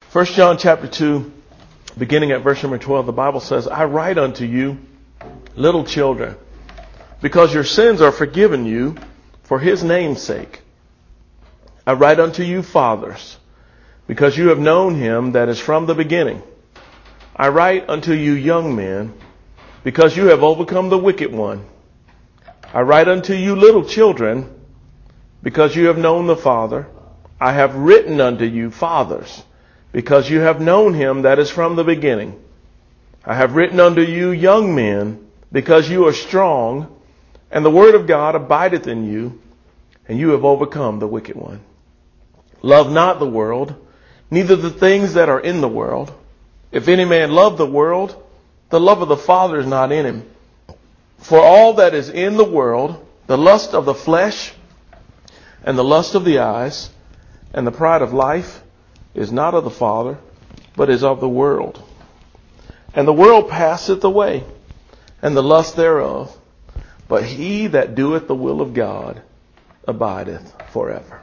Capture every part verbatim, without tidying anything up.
First John chapter two, beginning at verse number twelve, the Bible says, I write unto you, little children, because your sins are forgiven you for his name's sake. I write unto you, fathers, because you have known him that is from the beginning. I write unto you, young men, because you have overcome the wicked one. I write unto you, little children, because you have known the Father. I have written unto you, fathers, because you have known him that is from the beginning. I have written unto you, young men, because you are strong, and the word of God abideth in you, and you have overcome the wicked one. Love not the world, neither the things that are in the world. If any man love the world, the love of the Father is not in him. For all that is in the world, the lust of the flesh, and the lust of the eyes, and the pride of life, is not of the Father, but is of the world. And the world passeth away, and the lust thereof. But he that doeth the will of God abideth forever.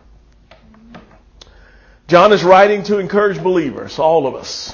John is writing to encourage believers, all of us.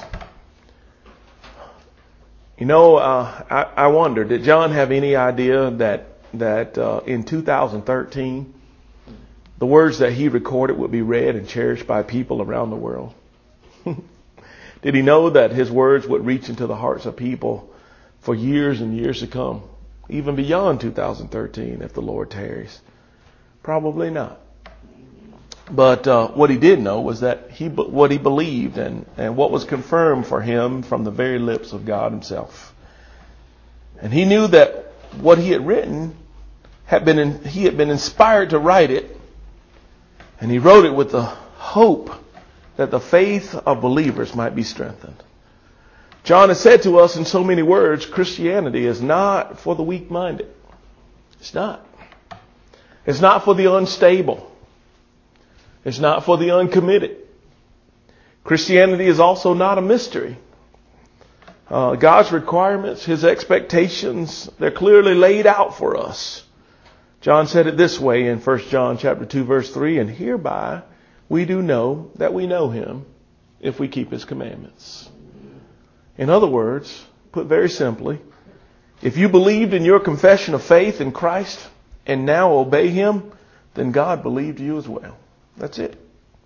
You know, uh, I, I wonder, did John have any idea that that uh, in two thousand thirteen, the words that he recorded would be read and cherished by people around the world? Did he know that his words would reach into the hearts of people for years and years to come, even beyond two thousand thirteen, if the Lord tarries? Probably not. But uh, what he did know was that he what he believed and, and what was confirmed for him from the very lips of God himself. And he knew that what he had written had been in, he had been inspired to write it, and he wrote it with the hope that the faith of believers might be strengthened. John has said to us in so many words, Christianity is not for the weak-minded. It's not. It's not for the unstable. It's not for the uncommitted. Christianity is also not a mystery. Uh, God's requirements, his expectations, they're clearly laid out for us. John said it this way in First John chapter two, verse three, and hereby we do know that we know him if we keep his commandments. In other words, put very simply, if you believed in your confession of faith in Christ and now obey him, then God believed you as well. That's it.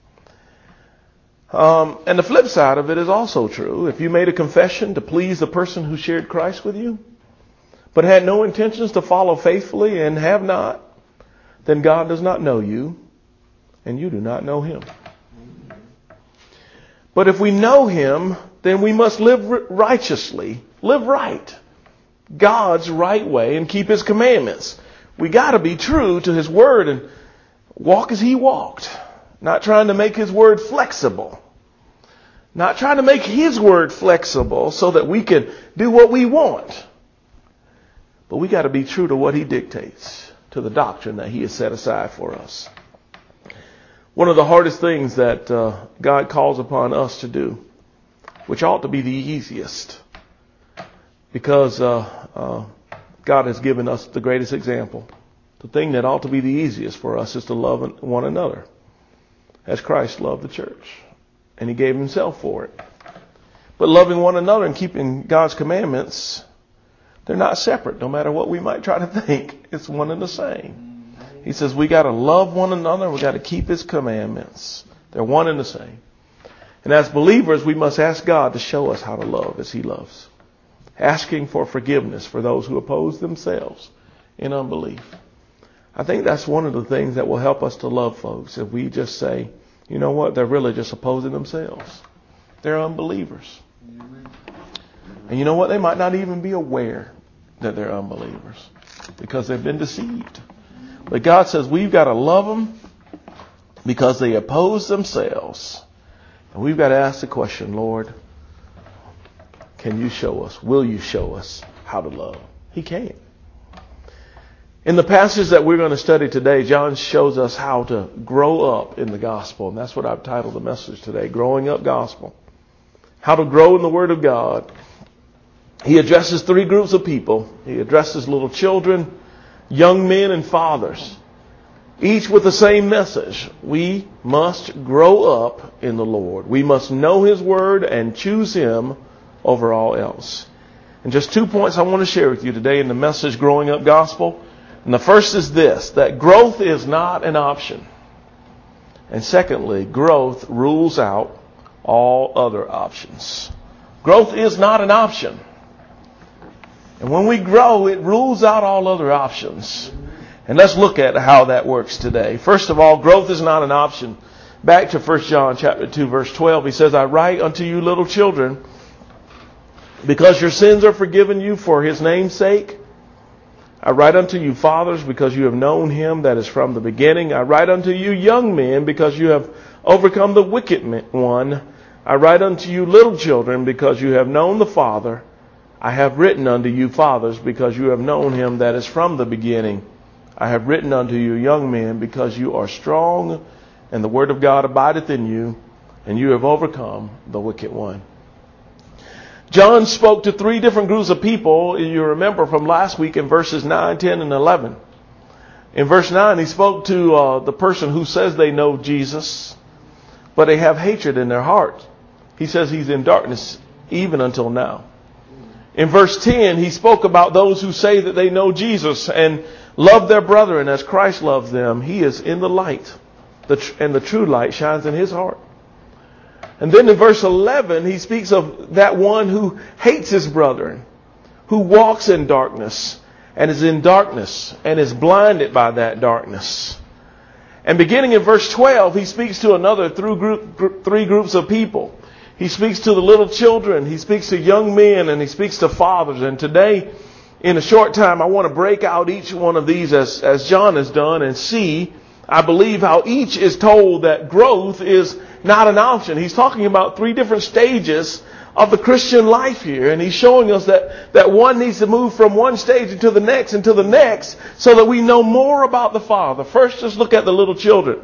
Um, and the flip side of it is also true. If you made a confession to please the person who shared Christ with you, but had no intentions to follow faithfully and have not, then God does not know you, and you do not know him. But if we know him, then we must live righteously, live right, God's right way, and keep his commandments. We got to be true to his word and walk as he walked. Not trying to make his word flexible. Not trying to make his word flexible so that we can do what we want. But we got to be true to what he dictates, to the doctrine that he has set aside for us. One of the hardest things that uh, God calls upon us to do, which ought to be the easiest, because uh, uh, God has given us the greatest example. The thing that ought to be the easiest for us is to love one another as Christ loved the church. And he gave himself for it. But loving one another and keeping God's commandments, they're not separate, no matter what we might try to think. It's one and the same. He says we got to love one another. We got to keep his commandments. They're one and the same. And as believers, we must ask God to show us how to love as he loves. Asking for forgiveness for those who oppose themselves in unbelief. I think that's one of the things that will help us to love folks. If we just say, you know what, they're really just opposing themselves. They're unbelievers. And you know what, they might not even be aware that they're unbelievers because they've been deceived. But God says we've got to love them because they oppose themselves. And we've got to ask the question, Lord, can you show us, will you show us how to love? He can. In the passage that we're going to study today, John shows us how to grow up in the gospel. And that's what I've titled the message today, Growing Up Gospel. How to grow in the Word of God. He addresses three groups of people. He addresses little children, young men, and fathers. each with the same message. We must grow up in the Lord. We must know His Word and choose Him over all else. And just two points I want to share with you today in the message Growing Up Gospel. And the first is this, that growth is not an option. And secondly, growth rules out all other options. Growth is not an option. And when we grow, it rules out all other options. And let's look at how that works today. First of all, growth is not an option. Back to First John chapter two, verse twelve, he says, I write unto you little children, because your sins are forgiven you for His name's sake. I write unto you fathers, because you have known Him that is from the beginning. I write unto you young men, because you have overcome the wicked one. I write unto you little children, because you have known the Father. I have written unto you fathers, because you have known Him that is from the beginning. I have written unto you young men, because you are strong, and the word of God abideth in you, and you have overcome the wicked one. John spoke to three different groups of people, you remember from last week in verses nine, ten, and eleven. In verse nine, he spoke to uh, the person who says they know Jesus, but they have hatred in their heart. He says he's in darkness even until now. In verse ten, he spoke about those who say that they know Jesus and love their brethren as Christ loves them. He is in the light, the tr- and the true light shines in his heart. And then in verse eleven, he speaks of that one who hates his brethren, who walks in darkness and is in darkness and is blinded by that darkness. And beginning in verse twelve, he speaks to another through group, group, three groups of people. He speaks to the little children, he speaks to young men, and he speaks to fathers. And today, in a short time, I want to break out each one of these as, as John has done and see, I believe, how each is told that growth is not an option. He's talking about three different stages of the Christian life here. And he's showing us that, that one needs to move from one stage into the next, into the next, so that we know more about the Father. First, just look at the little children.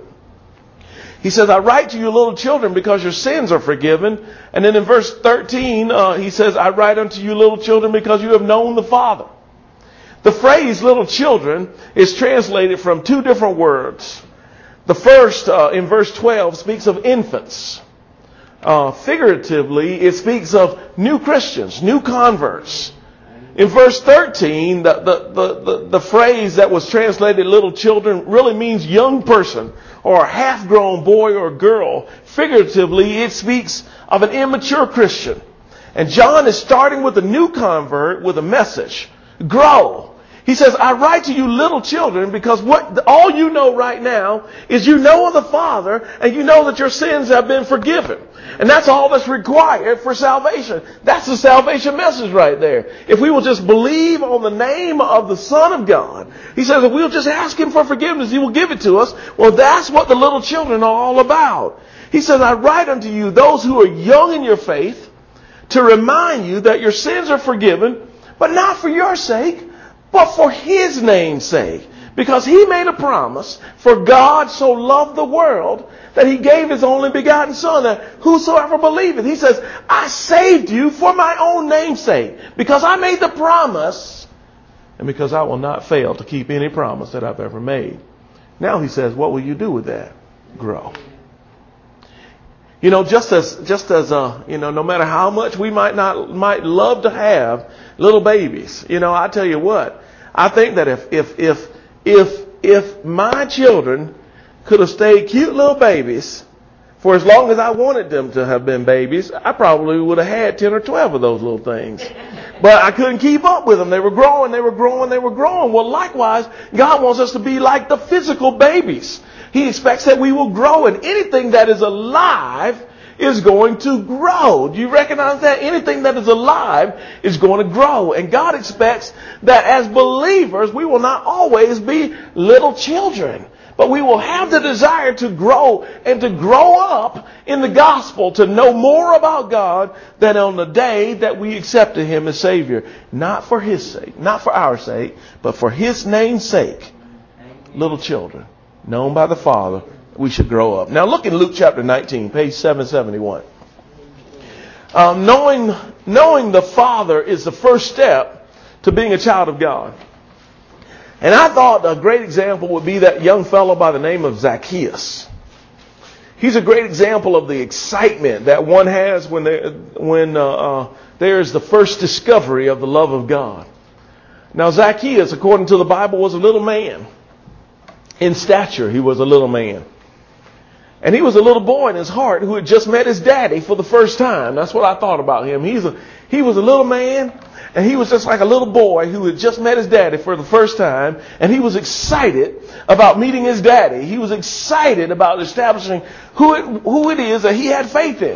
He says, I write to you little children because your sins are forgiven. And then in verse thirteen, uh, he says, I write unto you little children because you have known the Father. The phrase little children is translated from two different words. The first, uh, in verse twelve, speaks of infants. Uh, figuratively, it speaks of new Christians, new converts. In verse thirteen, the, the, the, the, the phrase that was translated little children really means young person or a half-grown boy or girl. Figuratively, it speaks of an immature Christian. And John is starting with a new convert with a message. Grow. He says, I write to you little children because what all you know right now is you know of the Father and you know that your sins have been forgiven. And that's all that's required for salvation. That's the salvation message right there. If we will just believe on the name of the Son of God, he says if we'll just ask Him for forgiveness, He will give it to us. Well, that's what the little children are all about. He says, I write unto you those who are young in your faith to remind you that your sins are forgiven, but not for your sake, but for His name's sake. Because He made a promise, for God so loved the world that He gave His only begotten Son, that whosoever believeth, He says, I saved you for my own name's sake. Because I made the promise, and because I will not fail to keep any promise that I've ever made. Now He says, what will you do with that? Grow. You know, just as, just as, uh, you know, no matter how much we might not, might love to have little babies, you know, I tell you what, I think that if, if, if, if, if my children could have stayed cute little babies for as long as I wanted them to have been babies, I probably would have had ten or twelve of those little things. But I couldn't keep up with them. They were growing, they were growing, they were growing. Well, likewise, God wants us to be like the physical babies. He expects that we will grow, and anything that is alive is going to grow. Do you recognize that? Anything that is alive is going to grow. And God expects that as believers, we will not always be little children, but we will have the desire to grow and to grow up in the gospel, to know more about God than on the day that we accepted Him as Savior. Not for His sake, not for our sake, but for His name's sake. Little children, known by the Father, we should grow up. Now look in Luke chapter nineteen, page seven seventy-one. Um, knowing, knowing the Father is the first step to being a child of God. And I thought a great example would be that young fellow by the name of Zacchaeus. He's a great example of the excitement that one has when there, when uh, uh, there's the first discovery of the love of God. Now, Zacchaeus, according to the Bible, was a little man. In stature, he was a little man. And he was a little boy in his heart who had just met his daddy for the first time. That's what I thought about him. He's a, he was a little man, and he was just like a little boy who had just met his daddy for the first time. And he was excited about meeting his daddy. He was excited about establishing who it, who it is that he had faith in.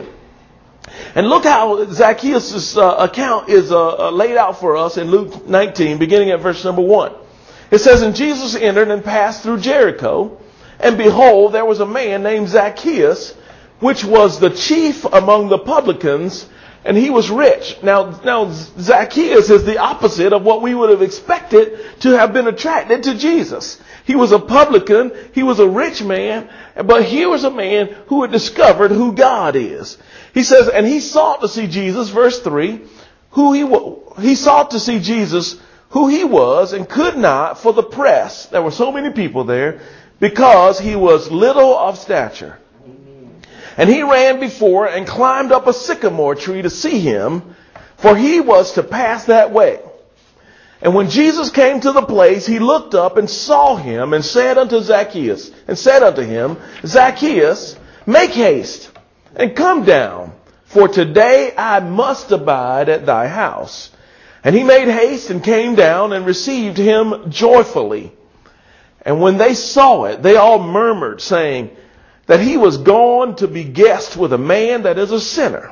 And look how Zacchaeus' uh, account is uh, uh, laid out for us in Luke nineteen, beginning at verse number one. It says, "And Jesus entered and passed through Jericho. And behold, there was a man named Zacchaeus, which was the chief among the publicans, and he was rich." Now, now Zacchaeus is the opposite of what we would have expected to have been attracted to Jesus. He was a publican, he was a rich man, but here was a man who had discovered who God is. He says, and he sought to see Jesus, verse three, who he he sought to see Jesus, who he was, and could not for the press. There were so many people there, because he was little of stature. And he ran before and climbed up a sycamore tree to see him, for he was to pass that way. And when Jesus came to the place, he looked up and saw him and said unto Zacchaeus, and said unto him, "Zacchaeus, make haste and come down, for today I must abide at thy house." And he made haste and came down and received him joyfully. And when they saw it, they all murmured, saying that he was gone to be guest with a man that is a sinner.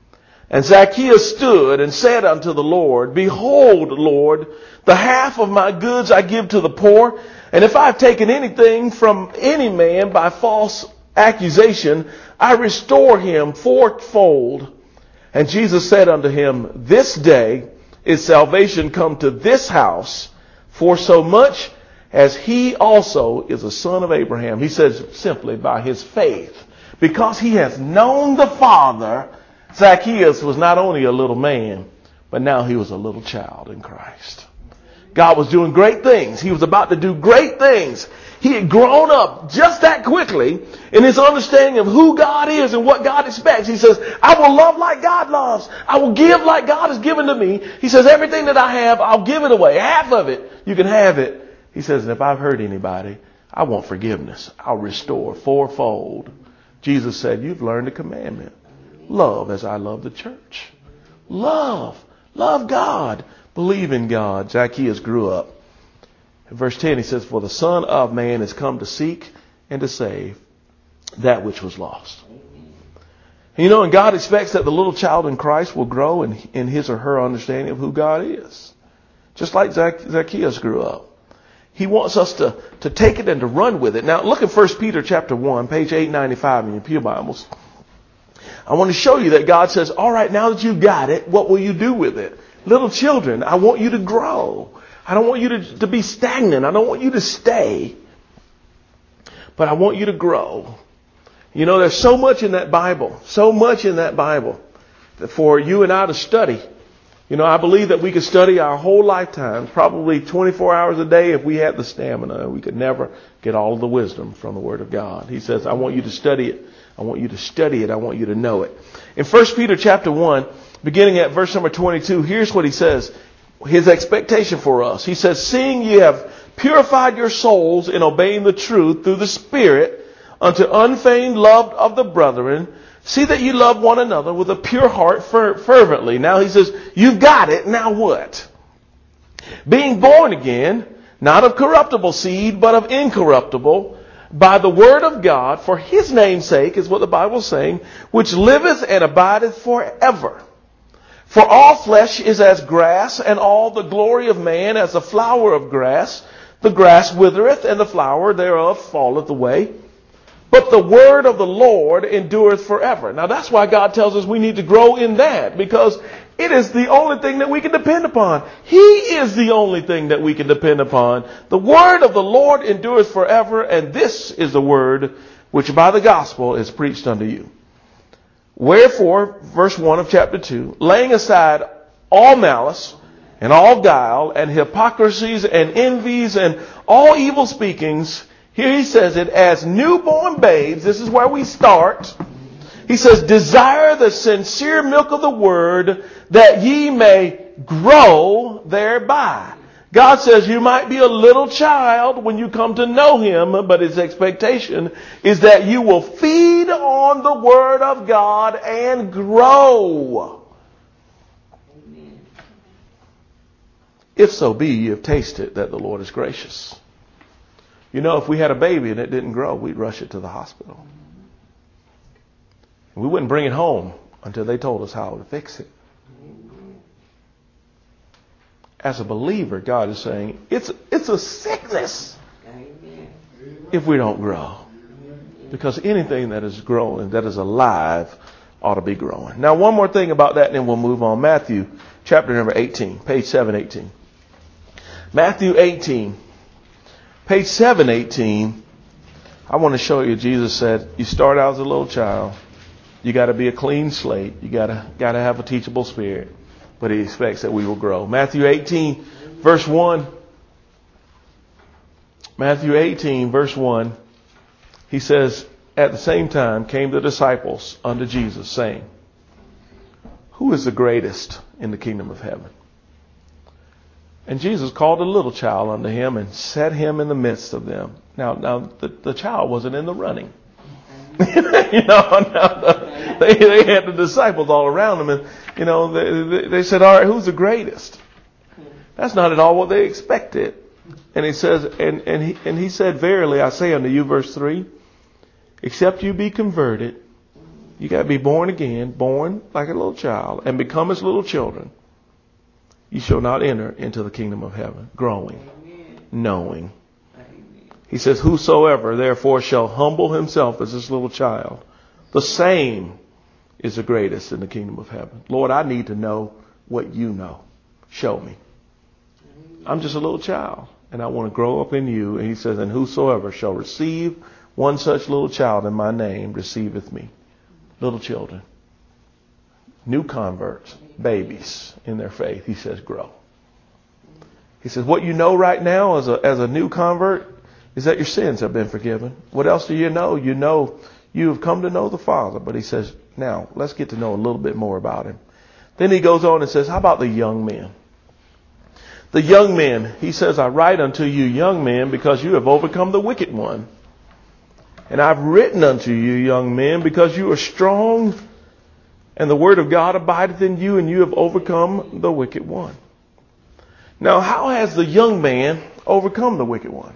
And Zacchaeus stood and said unto the Lord, "Behold, Lord, the half of my goods I give to the poor. And if I have taken anything from any man by false accusation, I restore him fourfold." And Jesus said unto him, "This day is salvation come to this house, for so much as he also is a son of Abraham." He says simply by his faith. Because he has known the Father, Zacchaeus was not only a little man, but now he was a little child in Christ. God was doing great things. He was about to do great things. He had grown up just that quickly in his understanding of who God is and what God expects. He says, "I will love like God loves. I will give like God has given to me." He says, "Everything that I have, I'll give it away. Half of it, you can have it." He says, "And if I've hurt anybody, I want forgiveness. I'll restore fourfold." Jesus said, "You've learned a commandment. Love as I love the church." Love. Love God. Believe in God. Zacchaeus grew up. In verse ten, he says, "For the Son of Man is come to seek and to save that which was lost." And you know, and God expects that the little child in Christ will grow in, in his or her understanding of who God is. Just like Zacchaeus grew up. He wants us to, to take it and to run with it. Now, look at First Peter chapter one, page eight ninety-five in your Pew Bibles. I want to show you that God says, all right, now that you've got it, what will you do with it? Little children, I want you to grow. I don't want you to, to be stagnant. I don't want you to stay. But I want you to grow. You know, there's so much in that Bible, so much in that Bible for you and I to study. You know, I believe that we could study our whole lifetime, probably twenty-four hours a day if we had the stamina. We could never get all of the wisdom from the Word of God. He says, I want you to study it. I want you to study it. I want you to know it. In First Peter chapter one, beginning at verse number twenty-two, here's what he says. His expectation for us. He says, "Seeing ye have purified your souls in obeying the truth through the Spirit unto unfeigned love of the brethren, see that you love one another with a pure heart fer- fervently." Now he says, you've got it. Now what? "Being born again, not of corruptible seed, but of incorruptible, by the word of God, for his name's sake," is what the Bible is saying, "which liveth and abideth forever. For all flesh is as grass, and all the glory of man as the flower of grass. The grass withereth, and the flower thereof falleth away. But the word of the Lord endureth forever." Now that's why God tells us we need to grow in that, because it is the only thing that we can depend upon. He is the only thing that we can depend upon. The word of the Lord endureth forever, and this is the word which by the gospel is preached unto you. "Wherefore," verse one of chapter two, "laying aside all malice and all guile and hypocrisies and envies and all evil speakings. Here he says it as newborn babes. This is where we start. He says, desire the sincere milk of the word that ye may grow thereby. God says you might be a little child when you come to know him, but his expectation is that you will feed on the word of God and grow. Amen. If so be you have tasted that the Lord is gracious. You know, if we had a baby and it didn't grow, we'd rush it to the hospital. We wouldn't bring it home until they told us how to fix it. As a believer, God is saying it's it's a sickness if we don't grow. Because anything that is growing, that is alive, ought to be growing. Now, one more thing about that, and then we'll move on. Matthew chapter number eighteen, page seven eighteen. Matthew eighteen, page seven eighteen. I want to show you, Jesus said, you start out as a little child. You got to be a clean slate. You got to got to have a teachable spirit. But he expects that we will grow. Matthew eighteen, verse one. Matthew eighteen, verse one. He says, at the same time came the disciples unto Jesus, saying, who is the greatest in the kingdom of heaven? And Jesus called a little child unto him and set him in the midst of them. Now, now the, the child wasn't in the running. you know, now, they, they had the disciples all around them, and you know, they, they said, all right, who's the greatest? That's not at all what they expected. And he says, and, and he, and he said, verily I say unto you, verse three, except you be converted, you got to be born again, born like a little child, and become as little children, you shall not enter into the kingdom of heaven. Growing, Amen. Knowing. He says, whosoever therefore shall humble himself as this little child, the same is the greatest in the kingdom of heaven. Lord, I need to know what you know. Show me. I'm just a little child, and I want to grow up in you. And he says, and whosoever shall receive one such little child in my name receiveth me. Little children, new converts, babies in their faith. He says, grow. He says, what you know right now as a, as a new convert is that your sins have been forgiven. What else do you know? You know you have come to know the Father. But he says, now let's get to know a little bit more about him. Then he goes on and says, how about the young men? The young men, he says, I write unto you young men because you have overcome the wicked one. And I've written unto you young men because you are strong and the word of God abideth in you and you have overcome the wicked one. Now, how has the young man overcome the wicked one?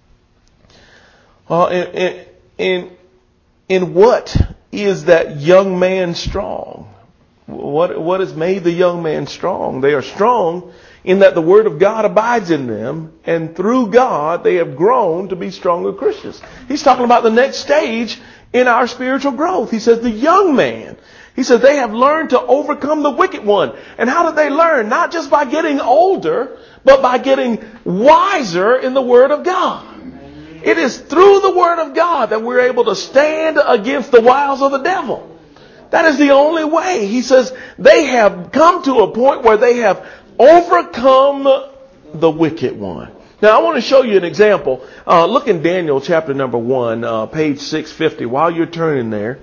Uh, in, in, in what is that young man strong? What, what has made the young man strong? They are strong in that the word of God abides in them, and through God they have grown to be stronger Christians. He's talking about the next stage in our spiritual growth. He says the young man, he says they have learned to overcome the wicked one. And how did they learn? Not just by getting older, but by getting wiser in the word of God. It is through the word of God that we're able to stand against the wiles of the devil. That is the only way. He says they have come to a point where they have overcome the wicked one. Now, I want to show you an example. Uh, look in Daniel chapter number one, uh, page six fifty. While you're turning there,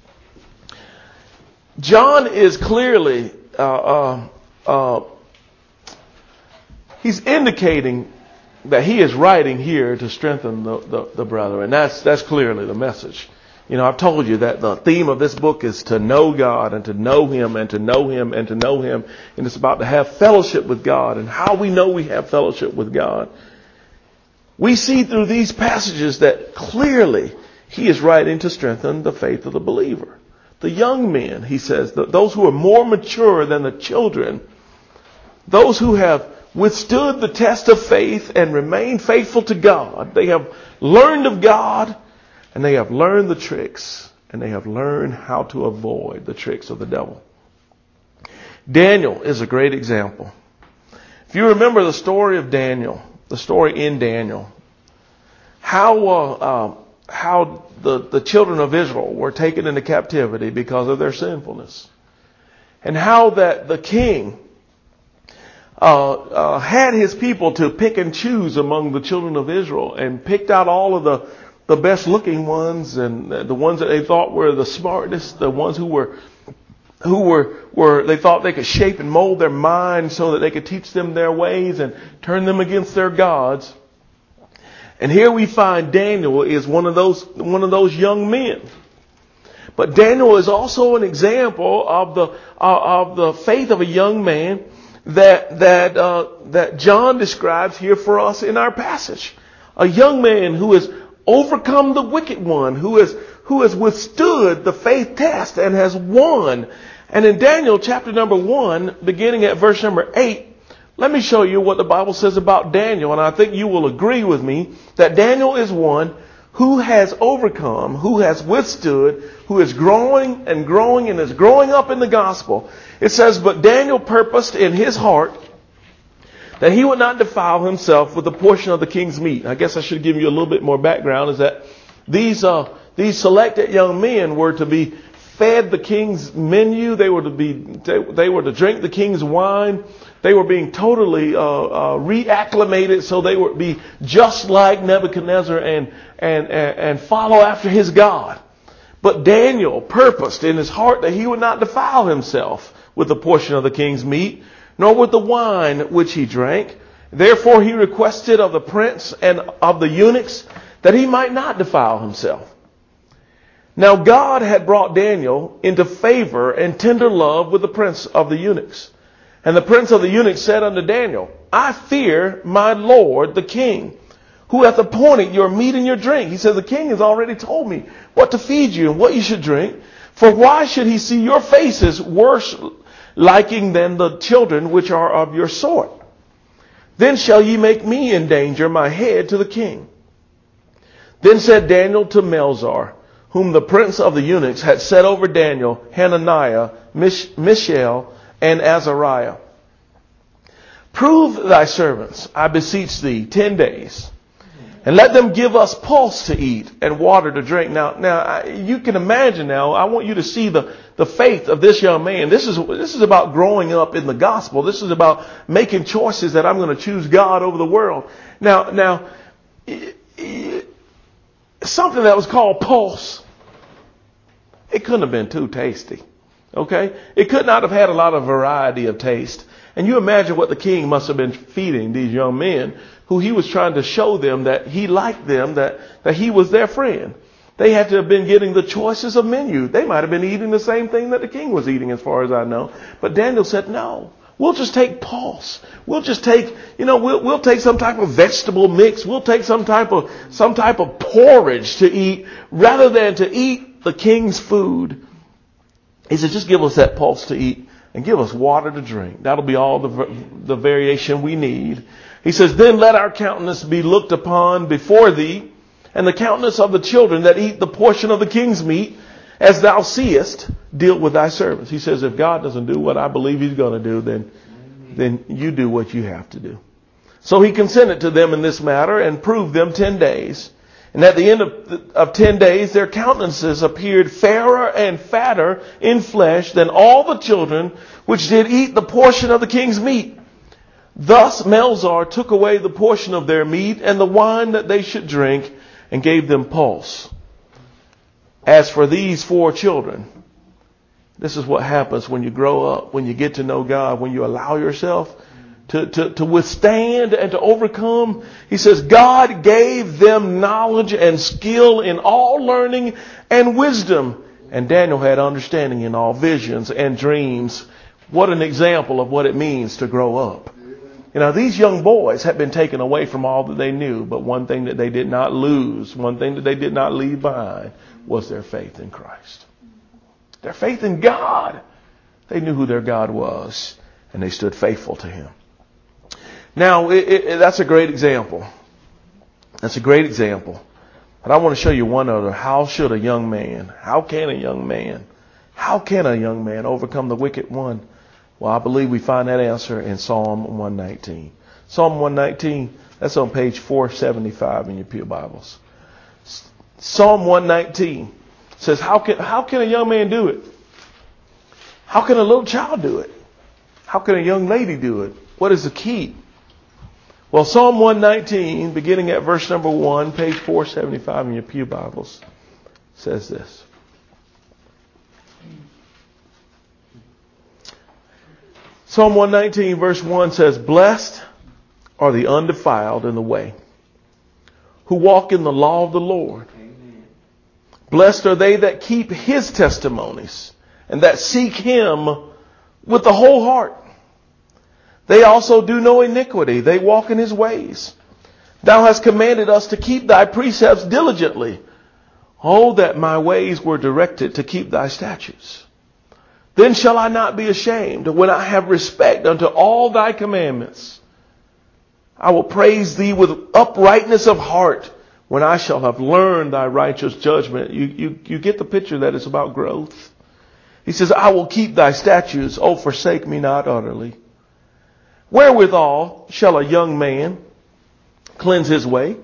John is clearly, uh, uh, uh, he's indicating that he is writing here to strengthen the, the, the brother. And that's, that's clearly the message. You know, I've told you that the theme of this book is to know God and to know him and to know him and to know him. And it's about to have fellowship with God. And how we know we have fellowship with God. We see through these passages that clearly he is writing to strengthen the faith of the believer. The young men, he says, those who are more mature than the children, those who have withstood the test of faith and remained faithful to God. They have learned of God and they have learned the tricks and they have learned how to avoid the tricks of the devil. Daniel is a great example. If you remember the story of Daniel, the story in Daniel, how uh, uh, how the, the children of Israel were taken into captivity because of their sinfulness. And how that the king uh, uh, had his people to pick and choose among the children of Israel and picked out all of the, the best looking ones and the ones that they thought were the smartest, the ones who were who were, were they thought they could shape and mold their minds so that they could teach them their ways and turn them against their gods. And here we find Daniel is one of those one of those young men. But Daniel is also an example of the uh, of the faith of a young man that that uh, that John describes here for us in our passage. A young man who has overcome the wicked one, who has who has withstood the faith test and has won. And in Daniel chapter number one, beginning at verse number eight, let me show you what the Bible says about Daniel. And I think you will agree with me that Daniel is one who has overcome, who has withstood, who is growing and growing and is growing up in the gospel. It says, but Daniel purposed in his heart that he would not defile himself with a portion of the king's meat. I guess I should give you a little bit more background, is that these uh, these selected young men were to be fed the king's menu. They were to be they, they were to drink the king's wine. They were being totally uh, uh, reacclimated so they would be just like Nebuchadnezzar and, and, and, and follow after his God. But Daniel purposed in his heart that he would not defile himself with a portion of the king's meat, nor with the wine which he drank. Therefore he requested of the prince and of the eunuchs that he might not defile himself. Now God had brought Daniel into favor and tender love with the prince of the eunuchs. And the prince of the eunuchs said unto Daniel, I fear my lord the king, who hath appointed your meat and your drink. He said, the king has already told me what to feed you and what you should drink. For why should he see your faces worse liking than the children which are of your sort? Then shall ye make me endanger my head to the king. Then said Daniel to Melzar, whom the prince of the eunuchs had set over Daniel, Hananiah, Mish- Mishael, and Azariah, prove thy servants, I beseech thee, ten days, and let them give us pulse to eat and water to drink. Now, now you can imagine now, I want you to see the, the faith of this young man. This is, this is about growing up in the gospel. This is about making choices that I'm going to choose God over the world. Now, now, something that was called pulse, it couldn't have been too tasty. Okay? It could not have had a lot of variety of taste. And you imagine what the king must have been feeding these young men, who he was trying to show them that he liked them, that, that he was their friend. They had to have been getting the choices of menu. They might have been eating the same thing that the king was eating, as far as I know. But Daniel said, no, we'll just take pulse. We'll just take, you know, we'll, we'll take some type of vegetable mix. We'll take some type of, some type of porridge to eat rather than to eat the king's food. He said, just give us that pulse to eat and give us water to drink. That'll be all the, the variation we need. He says, then let our countenance be looked upon before thee, and the countenance of the children that eat the portion of the king's meat, as thou seest, deal with thy servants. He says, if God doesn't do what I believe he's going to do, then, then you do what you have to do. So he consented to them in this matter and proved them ten days. And at the end of, of ten days, their countenances appeared fairer and fatter in flesh than all the children which did eat the portion of the king's meat. Thus Melzar took away the portion of their meat and the wine that they should drink, and gave them pulse. As for these four children, this is what happens when you grow up, when you get to know God, when you allow yourself To, to, to withstand and to overcome. He says, God gave them knowledge and skill in all learning and wisdom. And Daniel had understanding in all visions and dreams. What an example of what it means to grow up. You know, these young boys had been taken away from all that they knew. But one thing that they did not lose, one thing that they did not leave behind, was their faith in Christ. Their faith in God. They knew who their God was, and they stood faithful to him. Now, it, it, that's a great example. That's a great example. But I want to show you one other. How should a young man, how can a young man, how can a young man overcome the wicked one? Well, I believe we find that answer in Psalm one nineteen. Psalm one nineteen, that's on page four seventy-five in your Pew Bibles. Psalm one nineteen says, how can, how can a young man do it? How can a little child do it? How can a young lady do it? What is the key? Well, Psalm one nineteen, beginning at verse number one, page four seventy-five in your pew Bibles, says this. Psalm one nineteen, verse one says, "Blessed are the undefiled in the way, who walk in the law of the Lord. Amen. Blessed are they that keep his testimonies, and that seek him with the whole heart. They also do no iniquity. They walk in his ways. Thou hast commanded us to keep thy precepts diligently. Oh, that my ways were directed to keep thy statutes. Then shall I not be ashamed when I have respect unto all thy commandments. I will praise thee with uprightness of heart when I shall have learned thy righteous judgment." You, you, you get the picture that it's about growth. He says, "I will keep thy statutes. Oh, forsake me not utterly. Wherewithal shall a young man cleanse his way?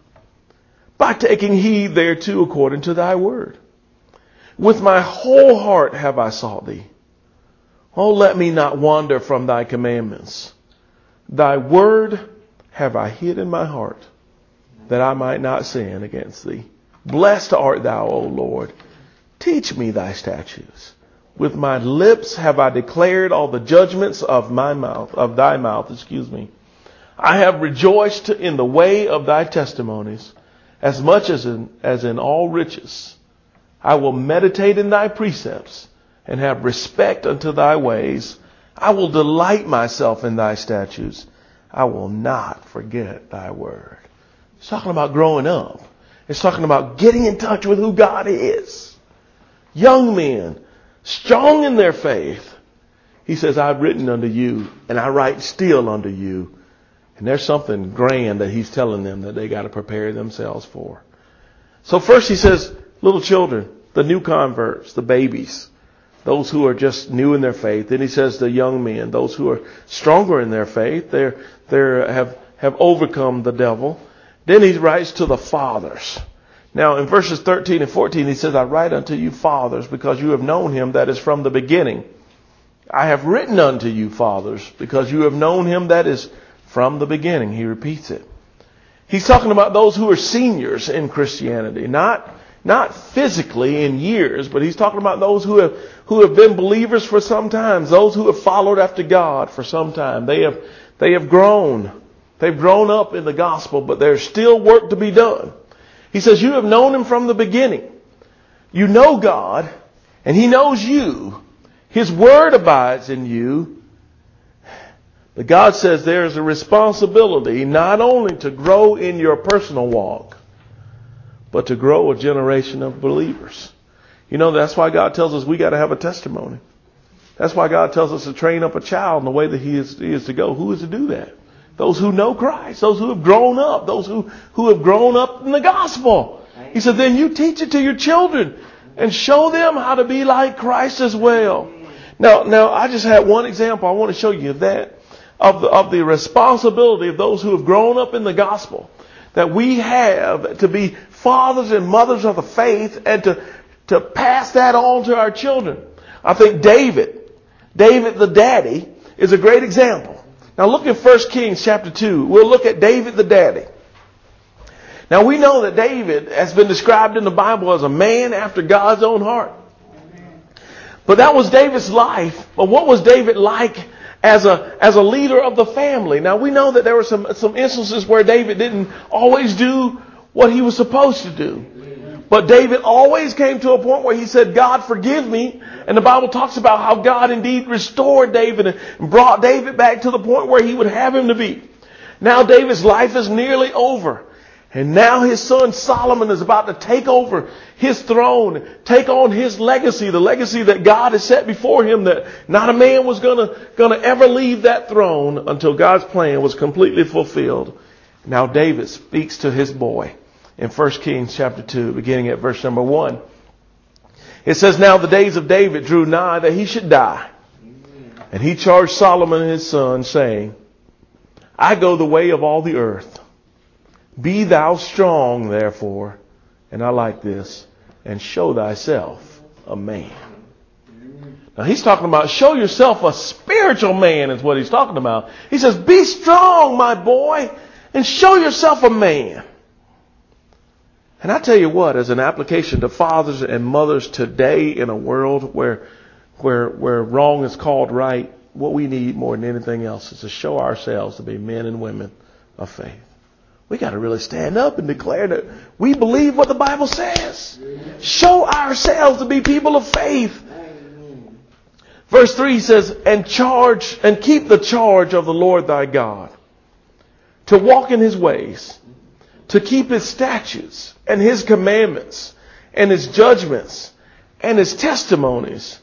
By taking heed thereto according to thy word. With my whole heart have I sought thee. Oh, let me not wander from thy commandments. Thy word have I hid in my heart, that I might not sin against thee. Blessed art thou, O Lord. Teach me thy statutes. With my lips have I declared all the judgments of my mouth, of thy mouth, excuse me. I have rejoiced in the way of thy testimonies, as much as in, as in all riches. I will meditate in thy precepts, and have respect unto thy ways. I will delight myself in thy statutes. I will not forget thy word." It's talking about growing up. It's talking about getting in touch with who God is. Young men, strong in their faith. He says, "I've written unto you, and I write still unto you." And there's something grand that he's telling them that they got to prepare themselves for. So first he says, little children, the new converts, the babies, those who are just new in their faith. Then he says the young men, those who are stronger in their faith, they're, they're have, have overcome the devil. Then he writes to the fathers. Now in verses thirteen and fourteen, he says, "I write unto you fathers, because you have known him that is from the beginning. I have written unto you fathers, because you have known him that is from the beginning." He repeats it. He's talking about those who are seniors in Christianity, not Not physically in years, but he's talking about those who have who have been believers for some time, those who have followed after God for some time. They have they have grown. They've grown up in the gospel, but there's still work to be done. He says, you have known him from the beginning. You know God, and he knows you. His word abides in you. But God says there is a responsibility not only to grow in your personal walk, but to grow a generation of believers. You know, that's why God tells us we got to have a testimony. That's why God tells us to train up a child in the way that he is, he is to go. Who is to do that? Those who know Christ, those who have grown up, those who, who have grown up in the gospel. He said, then you teach it to your children and show them how to be like Christ as well. Now, now I just had one example. I want to show you that of the, of the responsibility of those who have grown up in the gospel, that we have to be fathers and mothers of the faith and to, to pass that on to our children. I think David, David the daddy, is a great example. Now look at First Kings chapter two. We'll look at David the daddy. Now we know that David has been described in the Bible as a man after God's own heart. But that was David's life. But what was David like as a as a leader of the family? Now we know that there were some some instances where David didn't always do what he was supposed to do. But David always came to a point where he said, God, forgive me. And the Bible talks about how God indeed restored David and brought David back to the point where he would have him to be. Now David's life is nearly over. And now his son Solomon is about to take over his throne, take on his legacy, the legacy that God has set before him, that not a man was going to going to ever leave that throne until God's plan was completely fulfilled. Now David speaks to his boy in First Kings chapter two, beginning at verse number one. It says, now the days of David drew nigh that he should die. And he charged Solomon his son, saying, I go the way of all the earth. Be thou strong, therefore, and I like this, and show thyself a man. Now he's talking about show yourself a spiritual man is what he's talking about. He says, be strong, my boy, and show yourself a man. And I tell you what, as an application to fathers and mothers today in a world where, where, where wrong is called right, what we need more than anything else is to show ourselves to be men and women of faith. We got to really stand up and declare that we believe what the Bible says. Show ourselves to be people of faith. Verse three says, and charge and keep the charge of the Lord thy God, to walk in his ways, to keep his statutes and his commandments and his judgments and his testimonies,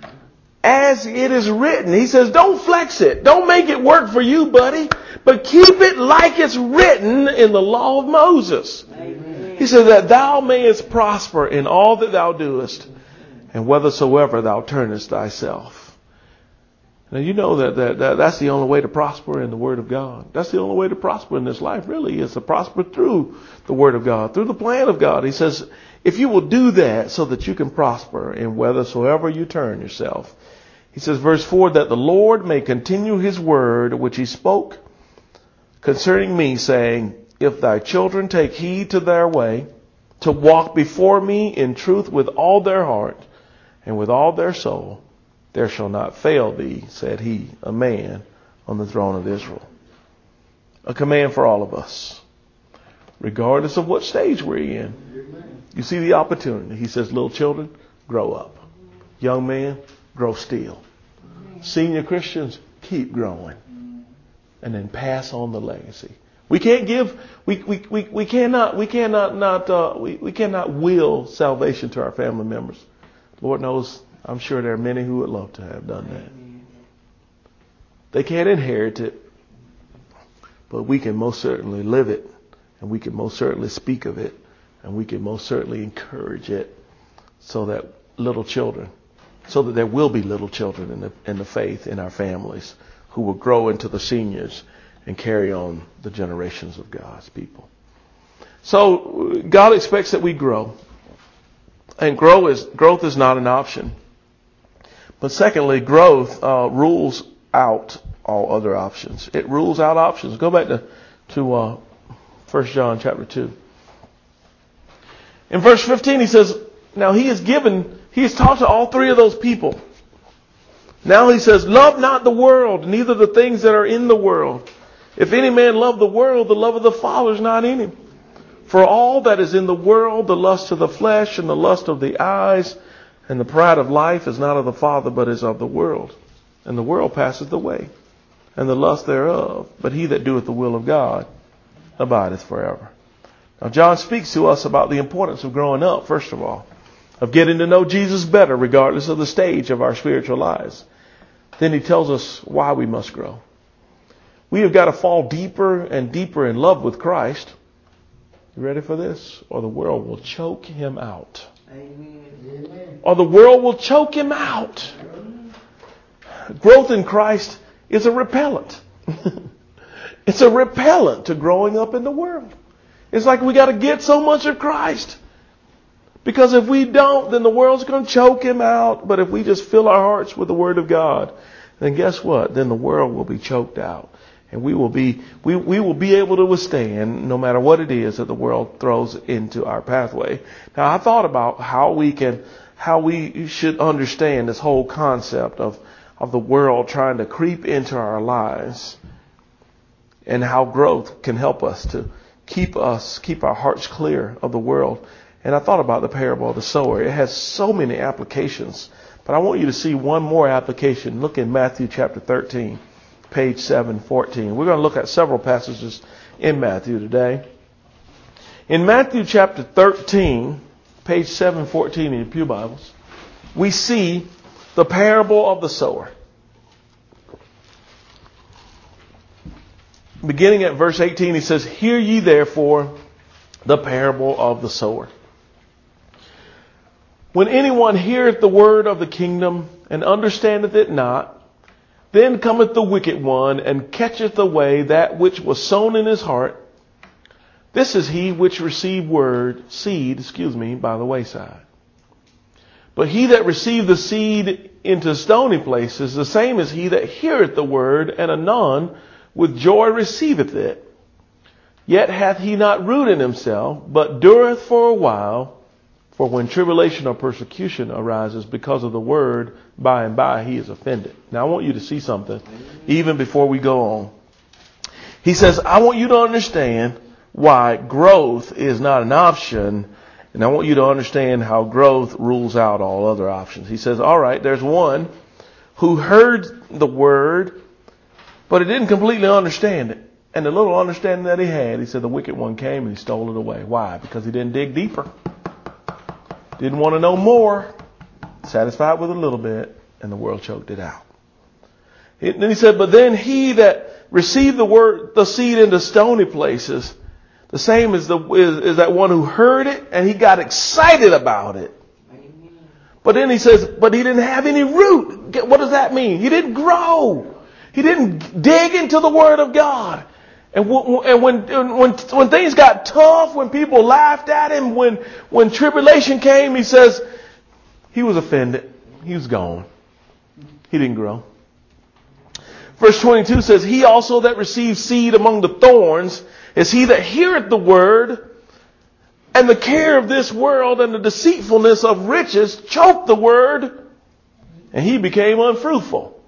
as it is written. He says, don't flex it. Don't make it work for you, buddy, but keep it like it's written in the law of Moses. Amen. He says that thou mayest prosper in all that thou doest, and whithersoever thou turnest thyself. Now, you know that, that, that that's the only way to prosper in the Word of God. That's the only way to prosper in this life, really, is to prosper through the Word of God, through the plan of God. He says, if you will do that so that you can prosper in whithersoever you turn yourself. He says, verse four, that the Lord may continue his word which he spoke concerning me, saying, if thy children take heed to their way, to walk before me in truth with all their heart and with all their soul, there shall not fail thee, said he, a man on the throne of Israel. A command for all of us, regardless of what stage we're in. You see the opportunity. He says, little children, grow up. Young man, grow still. Senior Christians, keep growing. And then pass on the legacy. We can't give, we, we, we, we cannot, we cannot not, uh, we, we cannot will salvation to our family members. Lord knows, I'm sure there are many who would love to have done that. They can't inherit it, but we can most certainly live it, and we can most certainly speak of it, and we can most certainly encourage it, so that little children, so that there will be little children in the in the faith in our families who will grow into the seniors and carry on the generations of God's people. So God expects that we grow, and grow is growth is not an option. But secondly, growth uh, rules out all other options. It rules out options. Go back to to uh, First John chapter two. In verse fifteen, he says, now he has given, he has talked to all three of those people. Now he says, love not the world, neither the things that are in the world. If any man love the world, the love of the Father is not in him. For all that is in the world, the lust of the flesh and the lust of the eyes and the pride of life is not of the Father, but is of the world. And the world passeth away, and the lust thereof. But he that doeth the will of God abideth forever. Now John speaks to us about the importance of growing up, first of all, of getting to know Jesus better, regardless of the stage of our spiritual lives. Then he tells us why we must grow. We have got to fall deeper and deeper in love with Christ. You ready for this? Or the world will choke him out. Amen. Or the world will choke him out. Growth in Christ is a repellent. It's a repellent to growing up in the world. It's like we got to get so much of Christ. Because if we don't, then the world's going to choke him out. But if we just fill our hearts with the Word of God, then guess what? Then the world will be choked out. And we will be we, we will be able to withstand no matter what it is that the world throws into our pathway. Now, I thought about how we can how we should understand this whole concept of of the world trying to creep into our lives, and how growth can help us to keep us keep our hearts clear of the world. And I thought about the parable of the sower. It has so many applications, but I want you to see one more application. Look in Matthew chapter thirteen. Page seven fourteen. We're going to look at several passages in Matthew today. In Matthew chapter thirteen, page seven fourteen in your pew Bibles, we see the parable of the sower. Beginning at verse eighteen, he says, hear ye therefore the parable of the sower. When anyone heareth the word of the kingdom and understandeth it not, then cometh the wicked one and catcheth away that which was sown in his heart. This is he which received word, seed, excuse me, by the wayside. But he that received the seed into stony places, the same is he that heareth the word, and anon with joy receiveth it. Yet hath he not root in himself, but dureth for a while. For when tribulation or persecution arises because of the word, by and by he is offended. Now I want you to see something, even before we go on. He says, I want you to understand why growth is not an option. And I want you to understand how growth rules out all other options. He says, all right, there's one who heard the word, but he didn't completely understand it. And the little understanding that he had, he said the wicked one came and he stole it away. Why? Because he didn't dig deeper. Didn't want to know more. Satisfied with a little bit, and the world choked it out. And then he said, but then he that received the word, the seed into stony places, the same as the is, is that one who heard it and he got excited about it. But then he says, but he didn't have any root. What does that mean? He didn't grow. He didn't dig into the word of God. And when, and when, when, when things got tough, when people laughed at him, when, when tribulation came, he says, he was offended. He was gone. He didn't grow. Verse twenty-two says, he also that received seed among the thorns is he that heareth the word, and the care of this world and the deceitfulness of riches choke the word, and he became unfruitful.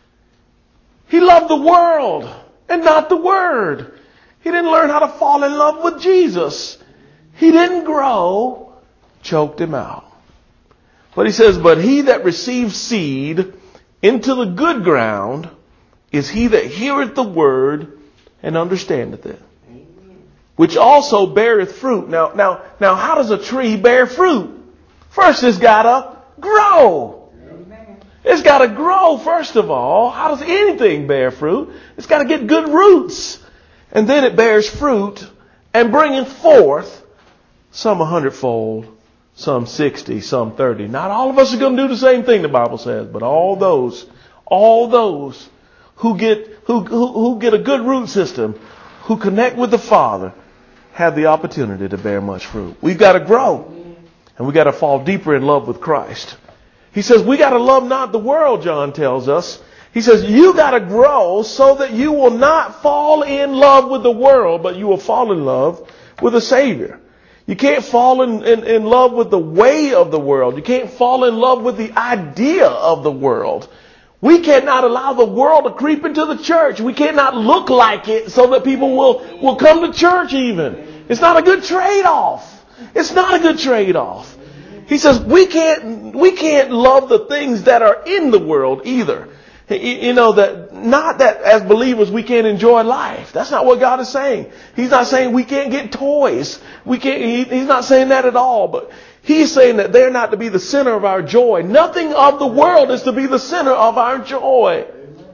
He loved the world and not the word. He didn't learn how to fall in love with Jesus. He didn't grow, choked him out. But he says, but he that receives seed into the good ground is he that heareth the word and understandeth it, which also beareth fruit. Now, now, now, how does a tree bear fruit? First, it's gotta grow. It's got to grow, first of all. How does anything bear fruit? It's got to get good roots. And then it bears fruit and bringeth forth some a hundredfold, some sixty, some thirty. Not all of us are going to do the same thing, the Bible says, but all those, all those who get, who, who, who get a good root system, who connect with the Father, have the opportunity to bear much fruit. We've got to grow, and we've got to fall deeper in love with Christ. He says, we got to love not the world, John tells us. He says, you got to grow so that you will not fall in love with the world, but you will fall in love with the Savior. You can't fall in, in, in love with the way of the world. You can't fall in love with the idea of the world. We cannot allow the world to creep into the church. We cannot look like it so that people will, will come to church even. It's not a good trade-off. It's not a good trade-off. He says we can't we can't love the things that are in the world either. You know, that not that as believers we can't enjoy life. That's not what God is saying. He's not saying we can't get toys. We can't. He, he's not saying that at all. But he's saying that they're not to be the center of our joy. Nothing of the world is to be the center of our joy.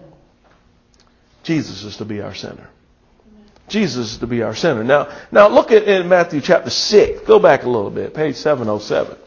Jesus is to be our center. Jesus is to be our center. Now, now look at in Matthew chapter six. Go back a little bit, page seven oh seven.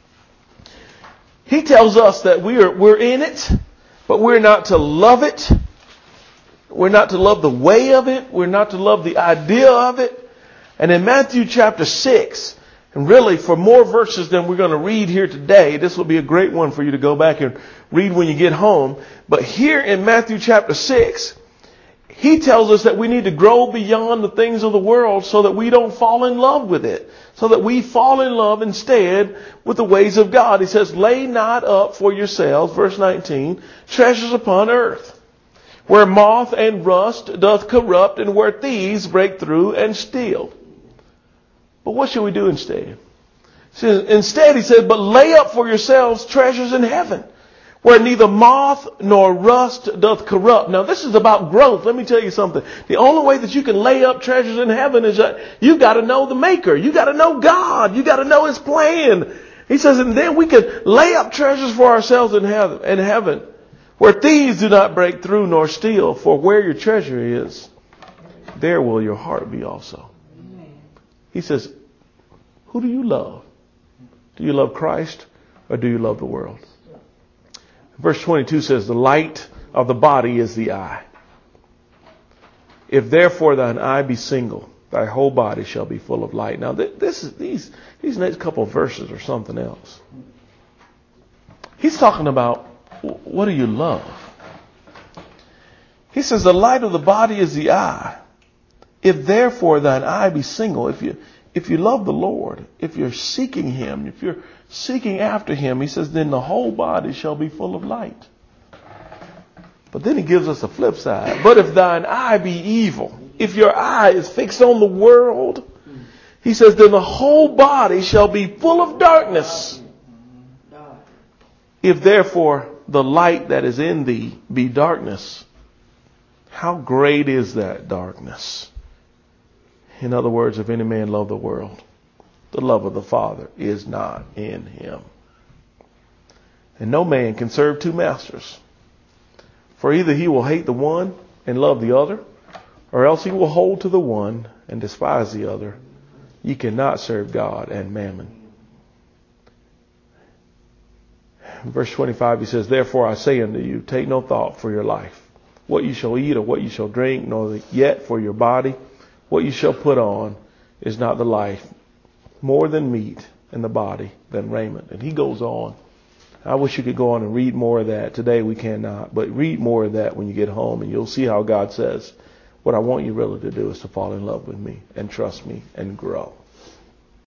He tells us that we are, we're in it, but we're not to love it. We're not to love the way of it. We're not to love the idea of it. And in Matthew chapter six, and really for more verses than we're going to read here today, this will be a great one for you to go back and read when you get home. But here in Matthew chapter six, he tells us that we need to grow beyond the things of the world so that we don't fall in love with it. So that we fall in love instead with the ways of God. He says, lay not up for yourselves, verse nineteen, treasures upon earth, where moth and rust doth corrupt, and where thieves break through and steal. But what should we do instead? Instead, he says, but lay up for yourselves treasures in heaven, where neither moth nor rust doth corrupt. Now, this is about growth. Let me tell you something. The only way that you can lay up treasures in heaven is that you got to know the Maker. You got to know God. You got to know His plan. He says, and then we can lay up treasures for ourselves in heaven, in heaven, where thieves do not break through nor steal. For where your treasure is, there will your heart be also. He says, who do you love? Do you love Christ or do you love the world? Verse twenty-two says, the light of the body is the eye. If therefore thine eye be single, thy whole body shall be full of light. Now, this is these these next couple of verses are something else. He's talking about what do you love? He says the light of the body is the eye. If therefore thine eye be single, if you if you love the Lord, if you're seeking him, if you're seeking after him, he says, then the whole body shall be full of light. But then he gives us a flip side. But if thine eye be evil, if your eye is fixed on the world, he says, then the whole body shall be full of darkness. If therefore the light that is in thee be darkness, how great is that darkness? In other words, if any man love the world, the love of the Father is not in him. And no man can serve two masters. For either he will hate the one and love the other, or else he will hold to the one and despise the other. Ye cannot serve God and mammon. In verse twenty-five, he says, therefore I say unto you, take no thought for your life, what you shall eat or what you shall drink, nor yet for your body, what you shall put on. Is not the life more than meat, and the body than raiment? And he goes on. I wish you could go on and read more of that. Today we cannot, but read more of that when you get home, and you'll see how God says, what I want you really to do is to fall in love with me and trust me and grow.